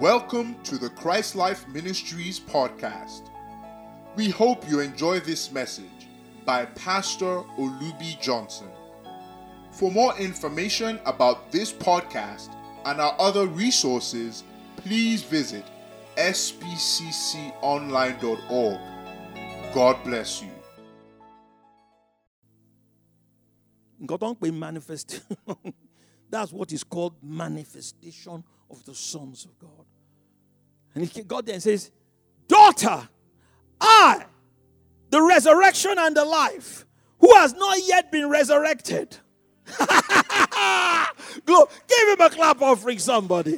Welcome to the Christ Life Ministries podcast. We hope you enjoy this message by Pastor Olubi Johnson. For more information about this podcast and our other resources, please visit spcconline.org. God bless you. That's what is called manifestation of the sons of God. And he got there and says, "Daughter, I, the resurrection and the life, who has not yet been resurrected." Go, give him a clap offering, somebody.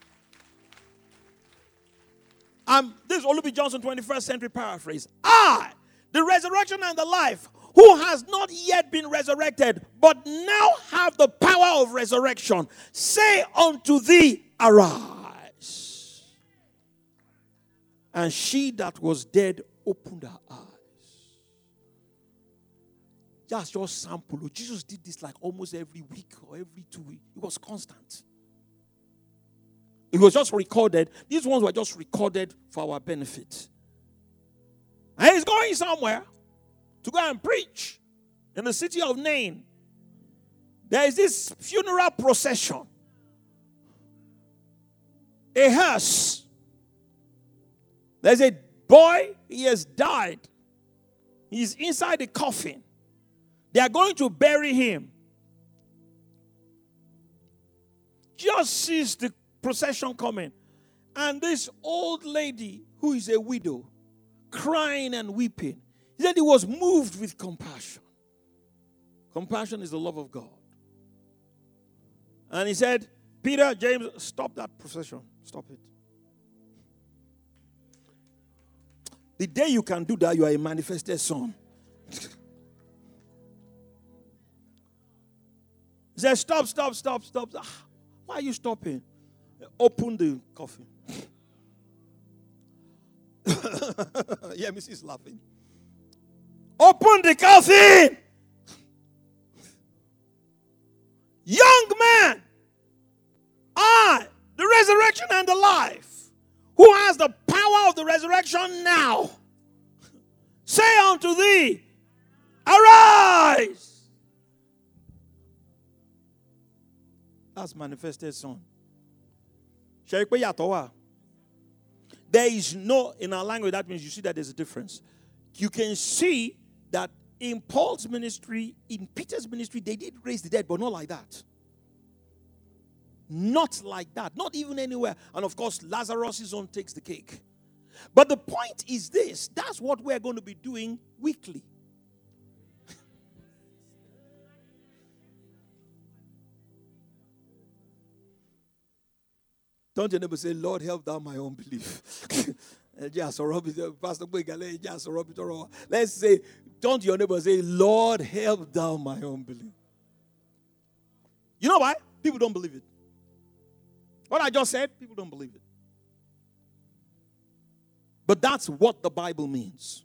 This is Olubi Johnson, 21st century paraphrase. I, the resurrection and the life, who has not yet been resurrected, but now have the power of resurrection, say unto thee, arise. And she that was dead opened her eyes. Just sample. Jesus did this like almost every week or every 2 weeks. It was constant. It was just recorded. These ones were just recorded for our benefit. And he's going somewhere to go and preach in the city of Nain. There is this funeral procession. A hearse. There's a boy, he has died. He's inside the coffin. They are going to bury him. Just sees the procession coming. And this old lady, who is a widow, crying and weeping. He said he was moved with compassion. Compassion is the love of God. And he said, Peter, James, stop that procession. Stop it. The day you can do that, you are a manifested son. He said, stop. Why are you stopping? Open the coffin. Yeah, Mrs. laughing. Open the coffin. Young man, I, the resurrection and the life, who has the power of the resurrection now, say unto thee, arise. That's manifested son. There is no, in our language, that means you see that there's a difference. You can see that in Paul's ministry, in Peter's ministry, they did raise the dead, but not like that. Not like that. Not even anywhere. And of course, Lazarus' own takes the cake. But the point is this. That's what we're going to be doing weekly. Don't your neighbor say, Lord, help thou my unbelief. Let's say, don't your neighbor say, Lord, help thou my unbelief. You know why? People don't believe it. What I just said, people don't believe it. But that's what the Bible means.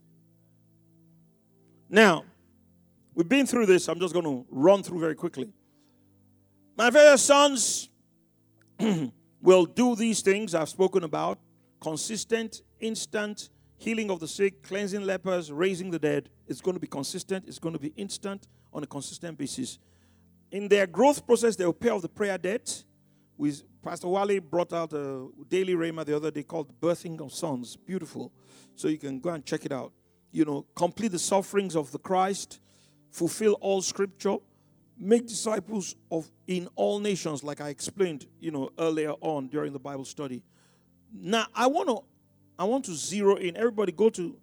Now, we've been through this. I'm just going to run through very quickly. My fellow sons will do these things I've spoken about. Consistent, instant, healing of the sick, cleansing lepers, raising the dead. It's going to be consistent. It's going to be instant on a consistent basis. In their growth process, they will pay off the prayer debt. Pastor Wally brought out a daily rhema the other day called Birthing of Sons. Beautiful. So you can go and check it out. Complete the sufferings of the Christ, fulfill all scripture, make disciples in all nations, like I explained, earlier on during the Bible study. Now, I want to zero in. Everybody go to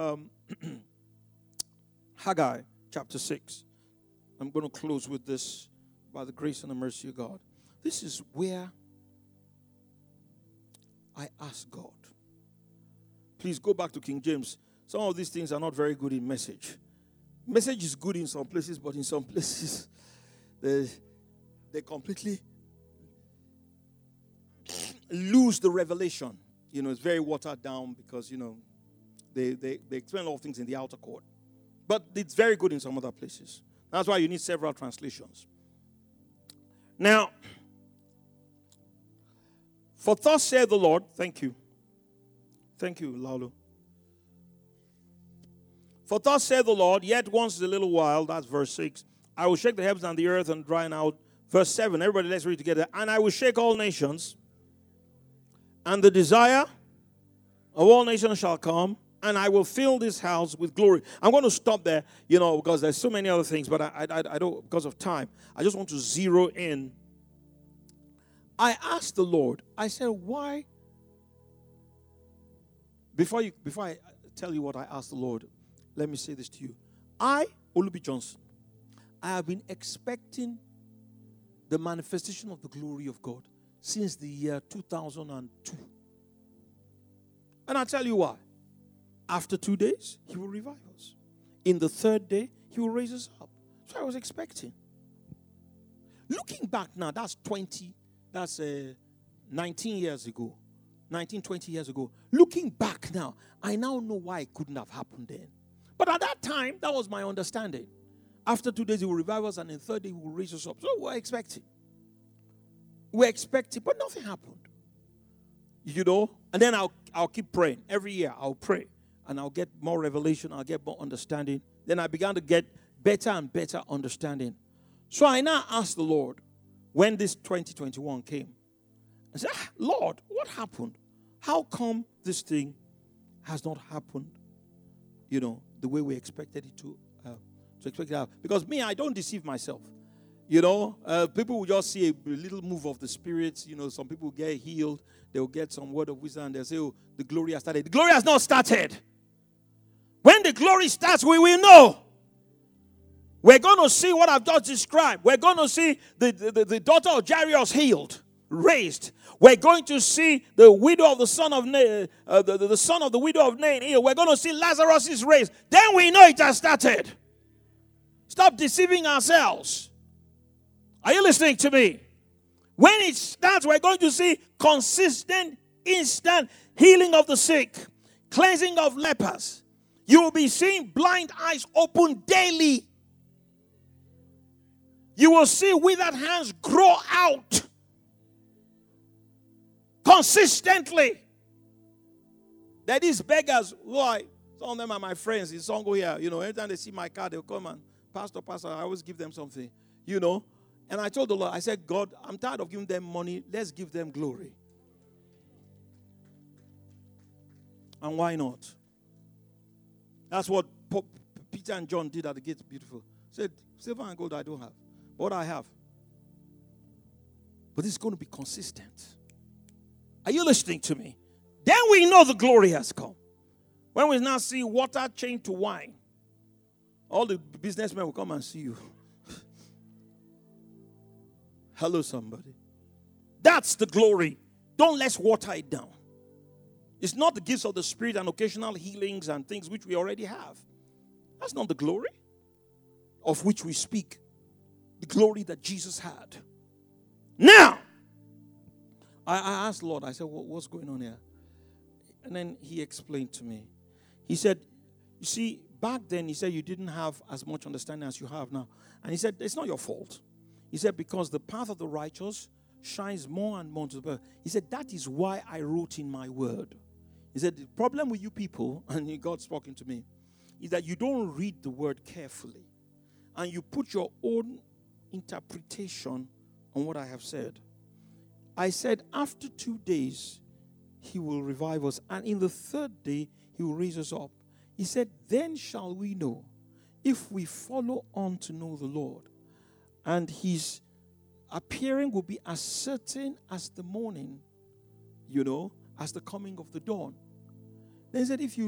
Haggai chapter 6. I'm going to close with this by the grace and the mercy of God. This is where I ask God. Please go back to King James. Some of these things are not very good in message. Message is good in some places, but in some places, they completely lose the revelation. It's very watered down because, they explain a lot of things in the outer court. But it's very good in some other places. That's why you need several translations. Now, For thus saith the Lord, thank you. Thank you, Laulu. For thus saith the Lord, yet once a little while, that's verse 6, I will shake the heavens and the earth and dry out. Verse 7, everybody let's read together. And I will shake all nations, and the desire of all nations shall come, and I will fill this house with glory. I'm going to stop there, because there's so many other things, but I don't, because of time. I just want to zero in. I asked the Lord, I said, why? Before I tell you what I asked the Lord, let me say this to you. I, Olubi Johnson, I have been expecting the manifestation of the glory of God since the year 2002. And I'll tell you why. After 2 days, He will revive us. In the third day, He will raise us up. So I was expecting. Looking back now, that's 19 years ago. 20 years ago. Looking back now, I now know why it couldn't have happened then. But at that time, that was my understanding. After 2 days, He will revive us, and in the third day, He will raise us up. So we're expecting. We're expecting, but nothing happened. And then I'll keep praying. Every year, I'll pray, and I'll get more revelation. I'll get more understanding. Then I began to get better and better understanding. So I now asked the Lord, when this 2021 came, I said, Lord, what happened? How come this thing has not happened, the way we expected it to expect it out? Because me, I don't deceive myself. People will just see a little move of the Spirit. Some people get healed. They'll get some word of wisdom. They'll say, oh, the glory has started. The glory has not started. When the glory starts, we will know. We're going to see what I've just described. We're going to see the daughter of Jairus healed, raised. We're going to see the widow of the son of Nain, the son of the widow of Nain healed. We're going to see Lazarus is raised. Then we know it has started. Stop deceiving ourselves. Are you listening to me? When it starts, we're going to see consistent, instant healing of the sick, cleansing of lepers. You will be seeing blind eyes open daily. You will see withered hands grow out consistently. There are these beggars who some of them are my friends in Songo here. Anytime they see my car, they'll come and, Pastor, I always give them something, And I told the Lord, I said, God, I'm tired of giving them money. Let's give them glory. And why not? That's what Peter and John did at the gate. Beautiful. Said, silver and gold I don't have. But what I have. But it's going to be consistent. Are you listening to me? Then we know the glory has come. When we now see water changed to wine, all the businessmen will come and see you. Hello, somebody. That's the glory. Don't let's water it down. It's not the gifts of the Spirit and occasional healings and things which we already have. That's not the glory of which we speak. The glory that Jesus had. Now, I asked the Lord, I said, what's going on here? And then He explained to me. He said, you see, back then, He said you didn't have as much understanding as you have now. And He said, it's not your fault. He said, because the path of the righteous shines more and more to the birth. He said, that is why I wrote in my word. He said, the problem with you people, and God spoke to me, is that you don't read the word carefully. And you put your own interpretation on what I have said. I said, after 2 days, He will revive us. And in the third day, He will raise us up. He said, then shall we know if we follow on to know the Lord. And His appearing will be as certain as the morning, as the coming of the dawn. Then He said, if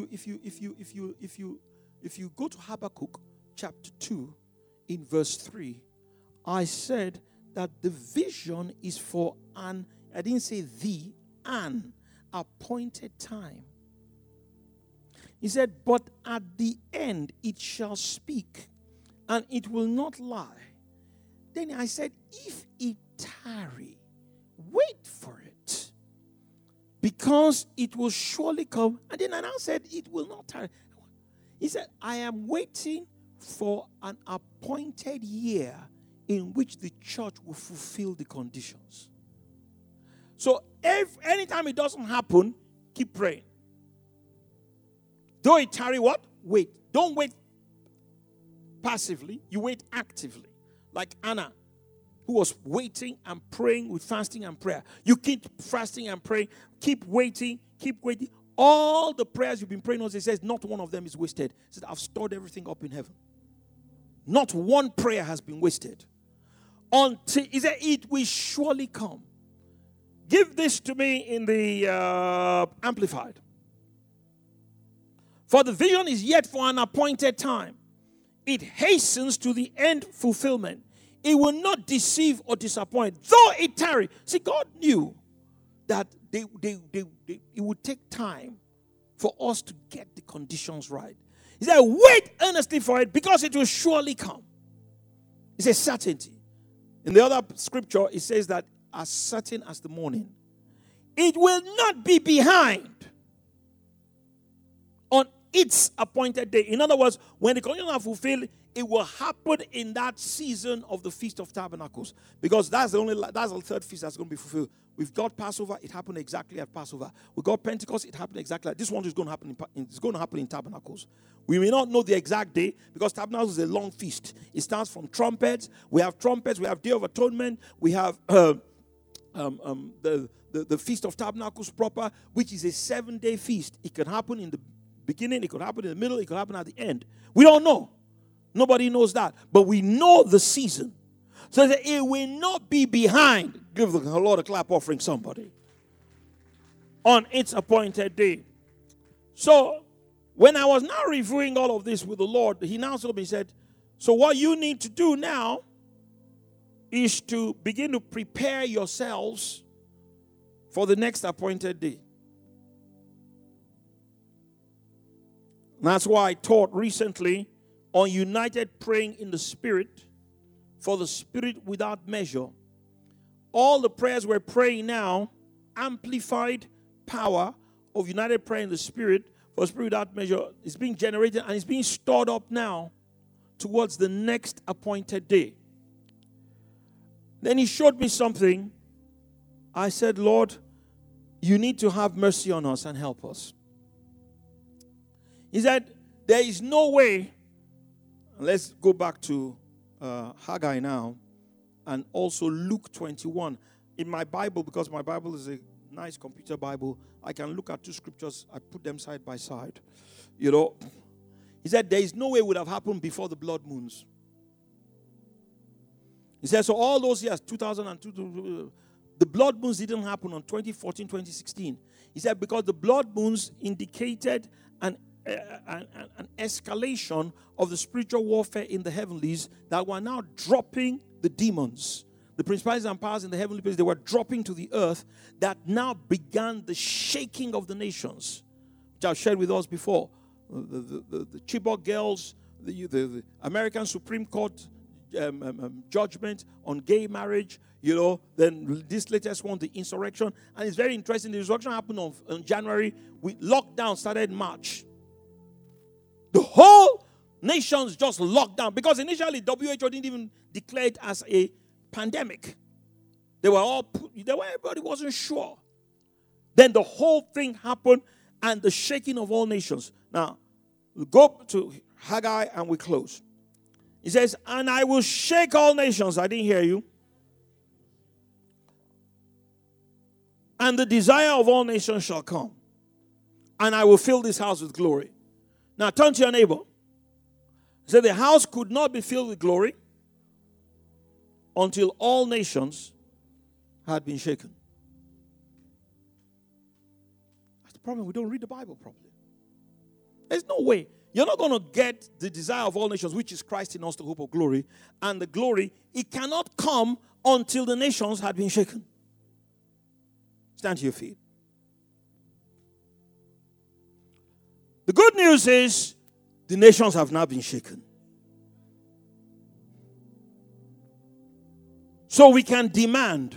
you go to Habakkuk chapter 2 in verse 3, I said that the vision is for I didn't say an appointed time. He said, but at the end it shall speak, and it will not lie. Then I said, if it tarry, wait for it, because it will surely come. And then I now said, it will not tarry. He said, I am waiting for an appointed year in which the church will fulfill the conditions. So anytime it doesn't happen, keep praying. Though it tarry, what? Wait. Don't wait passively. You wait actively. Like Anna, who was waiting and praying with fasting and prayer. You keep fasting and praying. Keep waiting. Keep waiting. All the prayers you've been praying, it says not one of them is wasted. It says, I've stored everything up in heaven. Not one prayer has been wasted. Until he said, it will surely come. Give this to me in the Amplified. For the vision is yet for an appointed time. It hastens to the end fulfillment. It will not deceive or disappoint, though it tarry. See, God knew that it would take time for us to get the conditions right. He said, wait earnestly for it, because it will surely come. It's a certainty. In the other scripture, it says that as certain as the morning, it will not be behind on its appointed day. In other words, when the conditions are fulfilled, it will happen in that season of the Feast of Tabernacles, because that's the third feast that's going to be fulfilled. We've got Passover; it happened exactly at Passover. We got Pentecost; it happened exactly. This one is going to happen. It's going to happen in Tabernacles. We may not know the exact day, because Tabernacles is a long feast. It starts from trumpets. We have trumpets. We have Day of Atonement. We have the Feast of Tabernacles proper, which is a 7-day feast. It can happen in the beginning. It could happen in the middle. It could happen at the end. We don't know. Nobody knows that. But we know the season. So that it will not be behind. Give the Lord a clap offering, somebody. On its appointed day. So, when I was now reviewing all of this with the Lord, he now told me, he said, so what you need to do now is to begin to prepare yourselves for the next appointed day. And that's why I taught recently on united praying in the Spirit, for the Spirit without measure. All the prayers we're praying now, amplified power of united prayer in the Spirit, for the Spirit without measure, is being generated and is being stored up now towards the next appointed day. Then he showed me something. I said, Lord, you need to have mercy on us and help us. He said, there is no way. Let's go back to Haggai now, and also Luke 21. In my Bible, because my Bible is a nice computer Bible, I can look at two scriptures. I put them side by side. You know, he said there is no way it would have happened before the blood moons. He said, so all those years, 2002, the blood moons didn't happen on 2014, 2016. He said because the blood moons indicated an escalation of the spiritual warfare in the heavenlies that were now dropping the demons. The principalities and powers in the heavenly place, they were dropping to the earth, that now began the shaking of the nations, which I've shared with us before. The Chibok girls, the American Supreme Court judgment on gay marriage, you know, then this latest one, the insurrection. And it's very interesting. The insurrection happened on January. Lockdown started in March. The whole nations just locked down, because initially WHO didn't even declare it as a pandemic. Everybody wasn't sure. Then the whole thing happened, and the shaking of all nations. Now, we go to Haggai and we close. He says, and I will shake all nations. I didn't hear you. And the desire of all nations shall come, and I will fill this house with glory. Now turn to your neighbor. Say, the house could not be filled with glory until all nations had been shaken. That's the problem. We don't read the Bible properly. There's no way. You're not going to get the desire of all nations, which is Christ in us, the hope of glory. And the glory, it cannot come until the nations had been shaken. Stand to your feet. The good news is the nations have now been shaken. So we can demand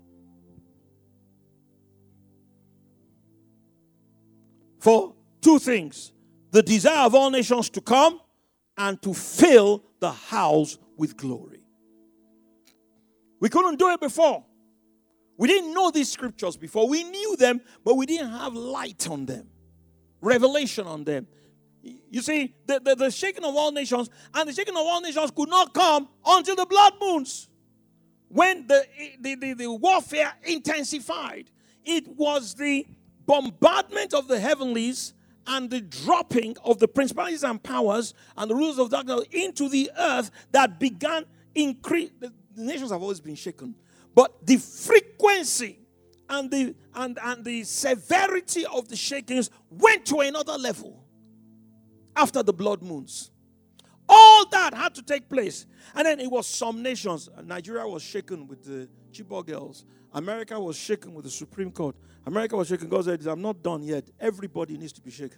for two things: the desire of all nations to come and to fill the house with glory. We couldn't do it before. We didn't know these scriptures before. We knew them, but we didn't have light on them, revelation on them. You see, the shaking of all nations, and the shaking of all nations could not come until the blood moons. When the warfare intensified, it was the bombardment of the heavenlies and the dropping of the principalities and powers and the rulers of darkness into the earth that began increase. The nations have always been shaken, but the frequency and the severity of the shakings went to another level after the blood moons. All that had to take place. And then it was some nations. Nigeria was shaken with the Chibok girls. America was shaken with the Supreme Court. America was shaken. God said, I'm not done yet. Everybody needs to be shaken.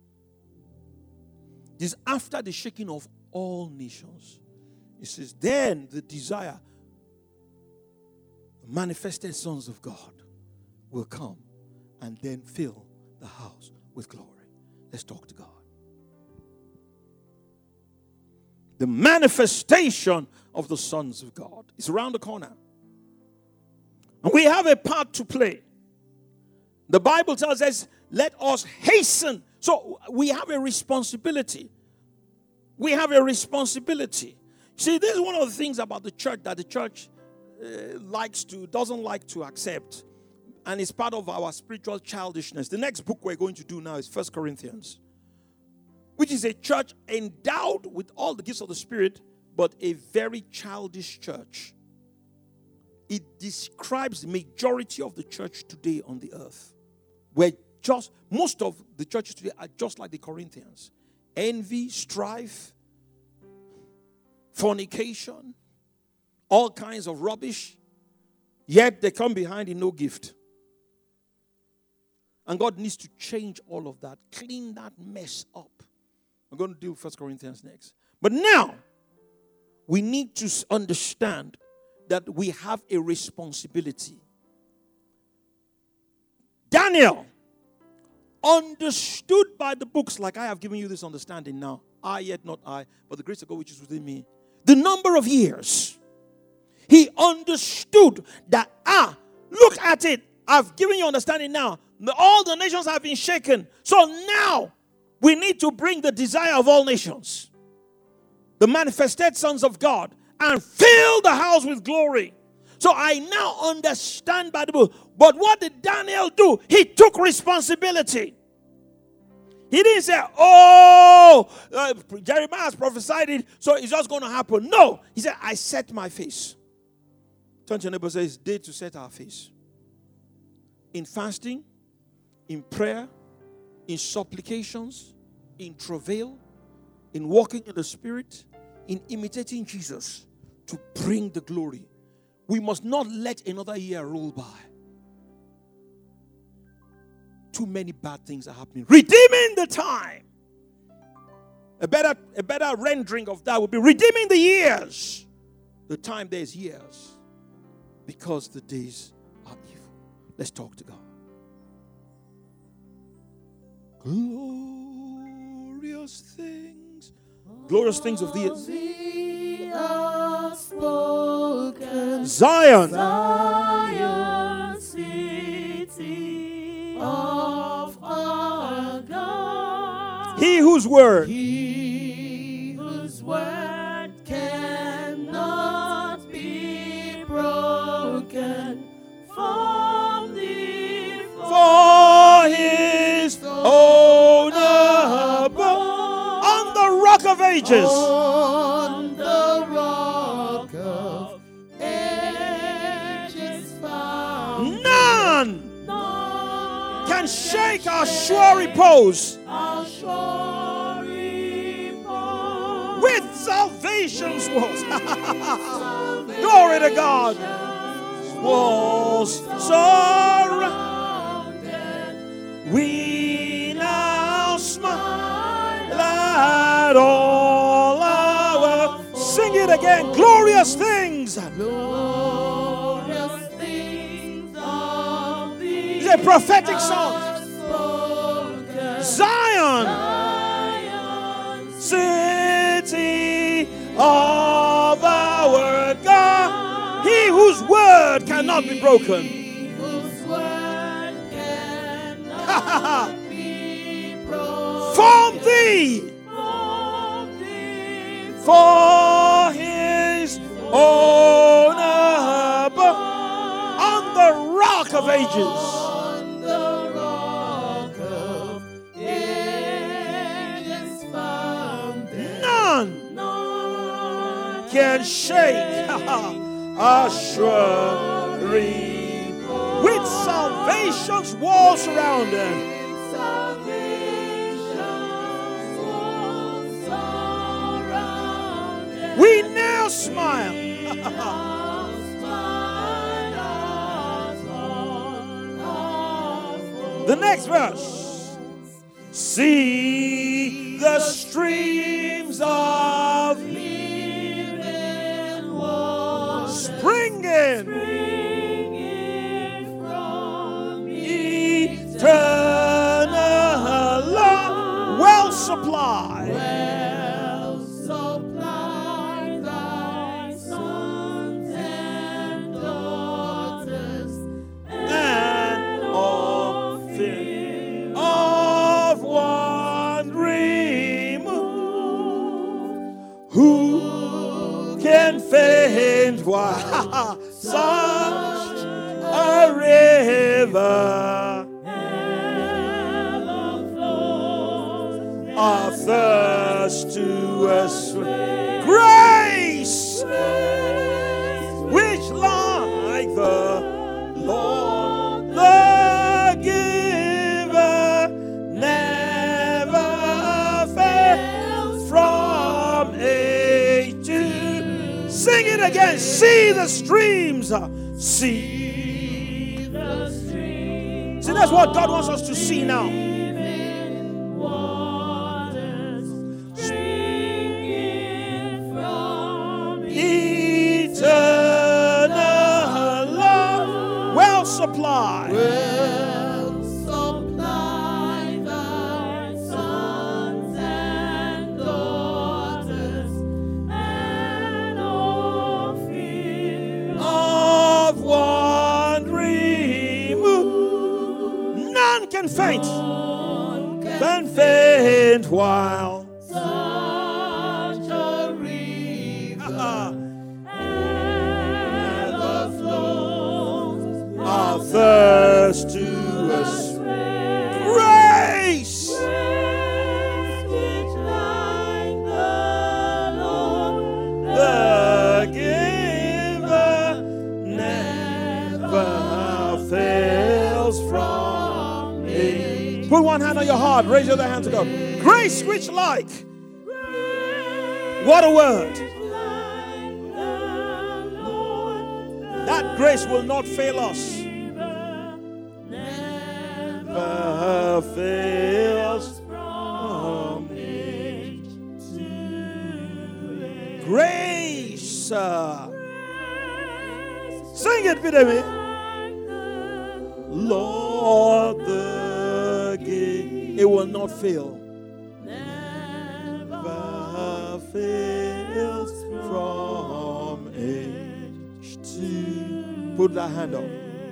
This after the shaking of all nations. It says, then the desire, the manifested sons of God will come and then fill the house with glory. Let's talk to God. The manifestation of the sons of God is around the corner. And we have a part to play. The Bible tells us, let us hasten. So we have a responsibility. We have a responsibility. See, this is one of the things about the church that the church doesn't like to accept. And it's part of our spiritual childishness. The next book we're going to do now is 1 Corinthians. Which is a church endowed with all the gifts of the Spirit, but a very childish church. It describes the majority of the church today on the earth. Where most of the churches today are just like the Corinthians. Envy, strife, fornication, all kinds of rubbish. Yet they come behind in no gift. And God needs to change all of that, clean that mess up. We're going to do 1 Corinthians next. But now, we need to understand that we have a responsibility. Daniel understood by the books, like I have given you this understanding now. I yet not I, but the grace of God which is within me. The number of years. He understood that, look at it. I've given you understanding now. All the nations have been shaken. So now, we need to bring the desire of all nations, the manifested sons of God, and fill the house with glory. So I now understand by the book. But what did Daniel do? He took responsibility. He didn't say, Jeremiah has prophesied it, so it's just going to happen. No. He said, I set my face. Turn to your neighbor and say, it's day to set our face. In fasting, in prayer, in supplications, in travail, in walking in the Spirit, in imitating Jesus to bring the glory. We must not let another year roll by. Too many bad things are happening. Redeeming the time. A better rendering of that would be redeeming the years. The time there's years. Because the days are evil. Let's talk to God. Glorious things of the Zion, city of our God. He whose word cannot be broken from the for his own abode. On the rock of ages. On the rock of ages found. None can shake our sure repose. With salvation's walls. Glory to God. Walls surrounded. We now smile at all our. Sing it again. Glorious things. Glorious things of thee. It's a prophetic song. Zion, city of our God. He whose word cannot be broken. From thee. For his own abode. On the rock of ages. Can shake our shrubbery with salvation's walls surrounded. We now smile. The next verse. See the streams of springing from eternal love, well supplied, thy sons and daughters, and often of wandering who can faint while such a river of thirst to assuage grace, which like the Lord the giver never fails from age to. Sing it again. See the streams. See the streams. See, that's what God wants us to see now. Springing from eternal love, well supplied. Well supplied thy sons and daughters. Of wandering none can faint, while such a river ever flows of thirst to us. Grace, which like the Lord the giver never fails from me. Put one hand on your heart, raise your other hand to God. Grace which like. What a word. That grace will not fail us. Never fails from age to age. Grace. Sing it with me. Lord the gift. It will not fail. Never fails from age to. Put that hand up.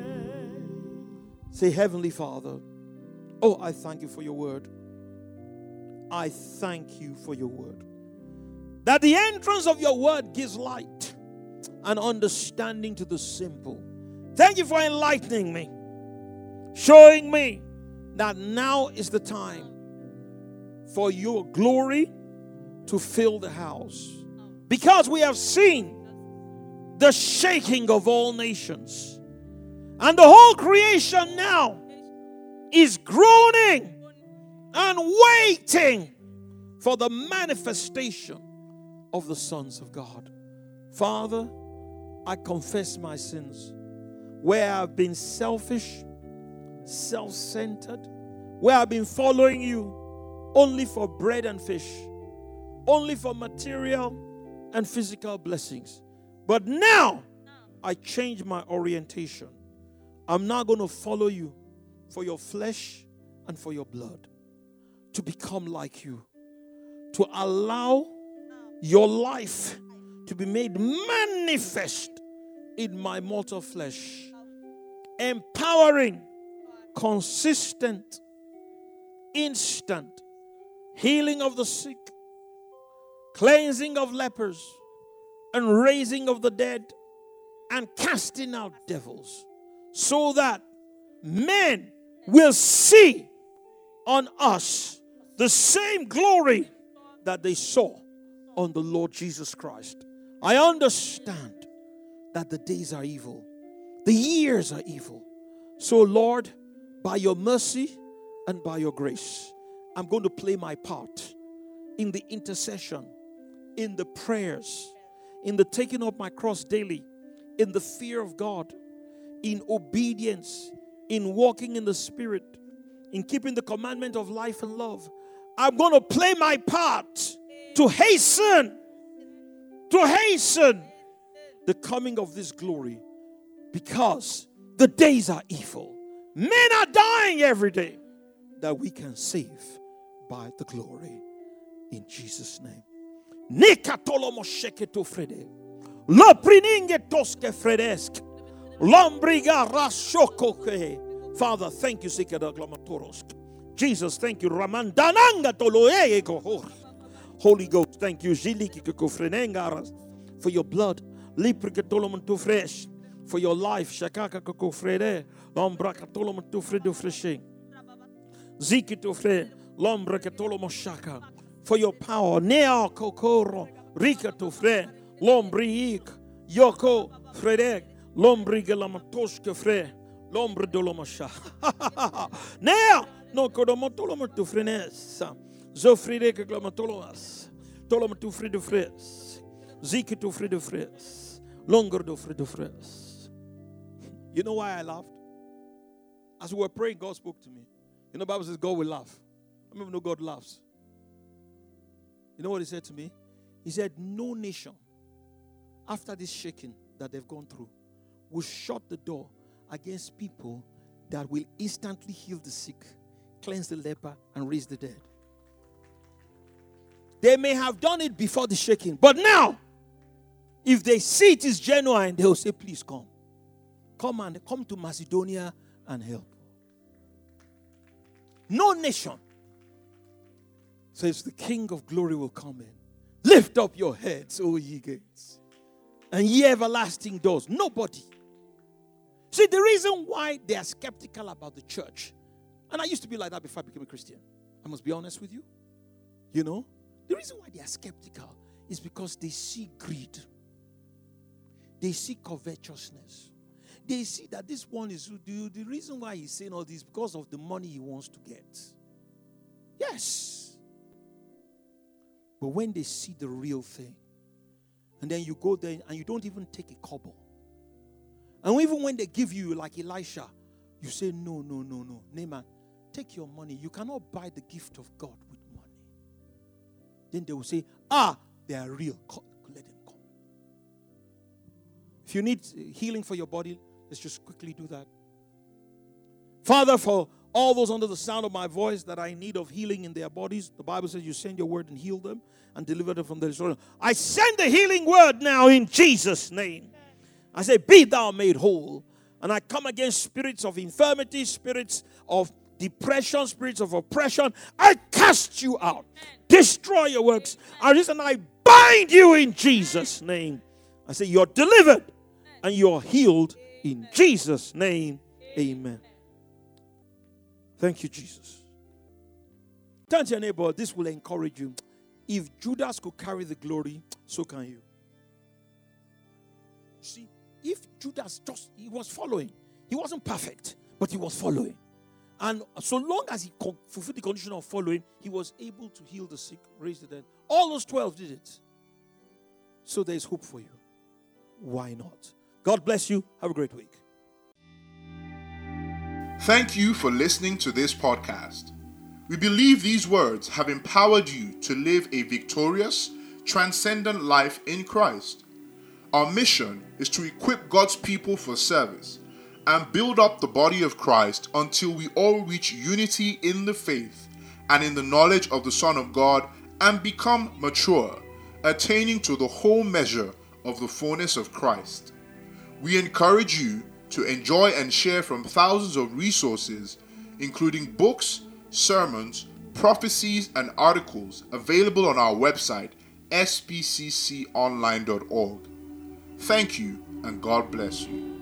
Say, Heavenly Father, oh, I thank you for your word. I thank you for your word. That the entrance of your word gives light and understanding to the simple. Thank you for enlightening me, showing me that now is the time for your glory to fill the house. Because we have seen the shaking of all nations. And the whole creation now is groaning and waiting for the manifestation of the sons of God. Father, I confess my sins where I've been selfish, self-centered, where I've been following you only for bread and fish, only for material and physical blessings. But now I change my orientation. I'm now going to follow you for your flesh and for your blood, to become like you, to allow your life to be made manifest in my mortal flesh, empowering, consistent instant healing of the sick, cleansing of lepers, and raising of the dead, and casting out devils, so that men will see on us the same glory that they saw on the Lord Jesus Christ. I understand that the days are evil, the years are evil. So Lord, by your mercy and by your grace, I'm going to play my part in the intercession, in the prayers, in the taking up my cross daily, in the fear of God, in obedience, in walking in the Spirit, in keeping the commandment of life and love. I'm going to play my part to hasten the coming of this glory, because the days are evil. Men are dying every day that we can save by the glory. In Jesus' name. Father, thank you. Jesus, thank you. Holy Ghost, thank you. For your blood. For your life. For your power. Neo kokoro. Rika to fre. Lombriik. Yoko. Fredek. Lombrigelamatoske fre. Lombre dolomasha. Neo. No kodomotolomo to frenes. Zofrideke glamatolomas. Tolomo frido fres. Ziki to frido fres. Longer do frido fres. You know why I laughed? As we were praying, God spoke to me. You know, the Bible says God will laugh. I don't even know God laughs. You know what he said to me? He said, no nation, after this shaking that they've gone through, will shut the door against people that will instantly heal the sick, cleanse the leper, and raise the dead. They may have done it before the shaking, but now, if they see it is genuine, they will say, please come. Come to Macedonia and help. No nation says the King of glory will come in. Lift up your heads, O ye gates, and ye everlasting doors. Nobody. See, the reason why they are skeptical about the church, and I used to be like that before I became a Christian. I must be honest with you. You know, the reason why they are skeptical is because they see greed. They see covetousness. They see that this one is the reason why he's saying all this because of the money he wants to get. Yes. But when they see the real thing, and then you go there and you don't even take a kobo, and even when they give you like Elisha, you say, no. Naaman, take your money. You cannot buy the gift of God with money. Then they will say, they are real. Let them come. If you need healing for your body, let's just quickly do that. Father, for all those under the sound of my voice that are in need of healing in their bodies, the Bible says you send your word and heal them and deliver them from their disorder. I send the healing word now in Jesus' name. I say, be thou made whole. And I come against spirits of infirmity, spirits of depression, spirits of oppression. I cast you out. Destroy your works. And I bind you in Jesus' name. I say, you're delivered and you're healed in Jesus' name. Amen. Thank you, Jesus. Turn to your neighbor. This will encourage you. If Judas could carry the glory, so can you. See, if Judas he was following. He wasn't perfect, but he was following. And so long as he fulfilled the condition of following, he was able to heal the sick, raise the dead. All those 12 did it. So there is hope for you. Why not? God bless you. Have a great week. Thank you for listening to this podcast. We believe these words have empowered you to live a victorious, transcendent life in Christ. Our mission is to equip God's people for service and build up the body of Christ until we all reach unity in the faith and in the knowledge of the Son of God and become mature, attaining to the whole measure of the fullness of Christ. We encourage you to enjoy and share from thousands of resources, including books, sermons, prophecies, and articles available on our website, spcconline.org. Thank you, and God bless you.